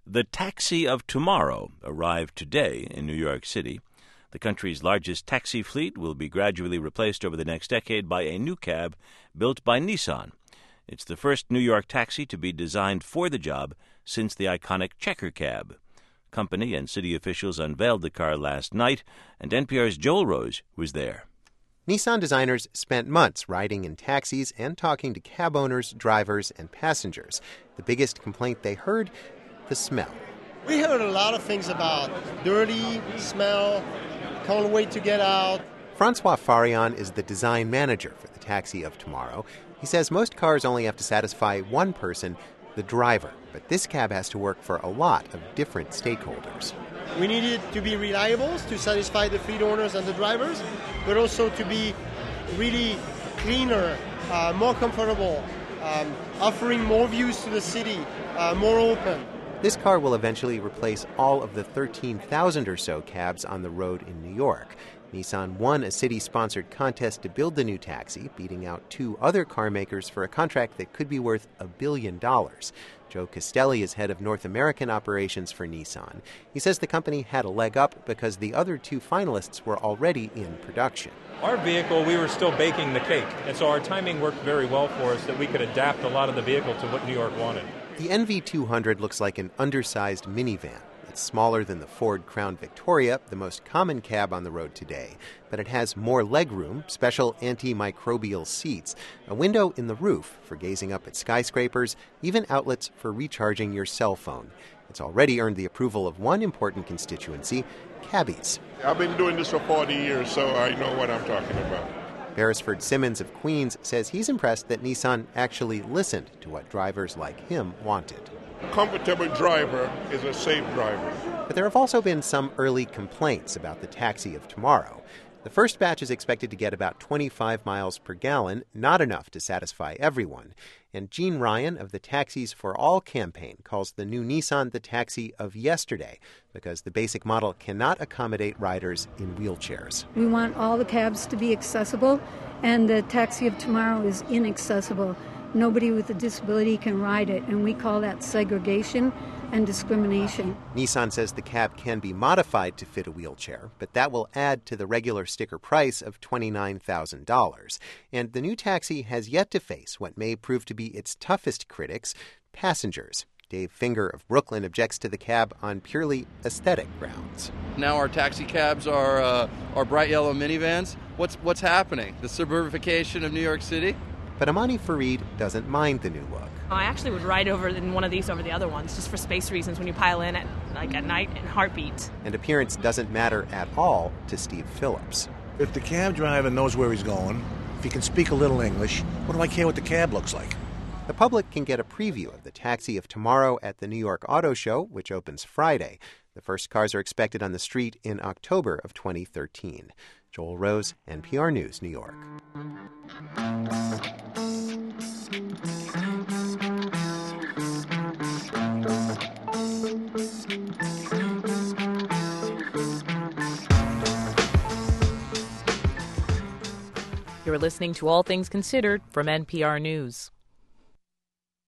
The taxi of tomorrow arrived today in New York City. The country's largest taxi fleet will be gradually replaced over the next decade by a new cab built by Nissan. It's the first New York taxi to be designed for the job since the iconic Checker cab. Company and city officials unveiled the car last night, and NPR's Joel Rose was there. Nissan designers spent months riding in taxis and talking to cab owners, drivers, and passengers. The biggest complaint they heard, the smell. We heard a lot of things about dirty, smell, can't wait to get out. Francois Farion is the design manager for the taxi of tomorrow. He says most cars only have to satisfy one person, the driver. But this cab has to work for a lot of different stakeholders. We need it to be reliable to satisfy the fleet owners and the drivers, but also to be really cleaner, more comfortable, offering more views to the city, more open. This car will eventually replace all of the 13,000 or so cabs on the road in New York. Nissan won a city-sponsored contest to build the new taxi, beating out two other car makers for a contract that could be worth $1 billion. Joe Castelli is head of North American operations for Nissan. He says the company had a leg up because the other two finalists were already in production. Our vehicle, we were still baking the cake, and so our timing worked very well for us that we could adapt a lot of the vehicle to what New York wanted. The NV200 looks like an undersized minivan. It's smaller than the Ford Crown Victoria, the most common cab on the road today. But it has more legroom, special antimicrobial seats, a window in the roof for gazing up at skyscrapers, even outlets for recharging your cell phone. It's already earned the approval of one important constituency, cabbies. I've been doing this for 40 years, so I know what I'm talking about. Beresford Simmons of Queens says he's impressed that Nissan actually listened to what drivers like him wanted. A comfortable driver is a safe driver. But there have also been some early complaints about the taxi of tomorrow. The first batch is expected to get about 25 miles per gallon, not enough to satisfy everyone. And Gene Ryan of the Taxis for All campaign calls the new Nissan the taxi of yesterday because the basic model cannot accommodate riders in wheelchairs. We want all the cabs to be accessible, and the taxi of tomorrow is inaccessible. Nobody with a disability can ride it, and we call that segregation and discrimination. Nissan says the cab can be modified to fit a wheelchair, but that will add to the regular sticker price of $29,000. And the new taxi has yet to face what may prove to be its toughest critics, passengers. Dave Finger of Brooklyn objects to the cab on purely aesthetic grounds. Now our taxi cabs are bright yellow minivans. What's happening? The suburbification of New York City? But Amani Farid doesn't mind the new look. I actually would ride over in one of these over the other ones, just for space reasons when you pile in at night in heartbeat. And appearance doesn't matter at all to Steve Phillips. If the cab driver knows where he's going, if he can speak a little English, what do I care what the cab looks like? The public can get a preview of the taxi of tomorrow at the New York Auto Show, which opens Friday. The first cars are expected on the street in October of 2013. Joel Rose, NPR News, New York. You're listening to All Things Considered from NPR News.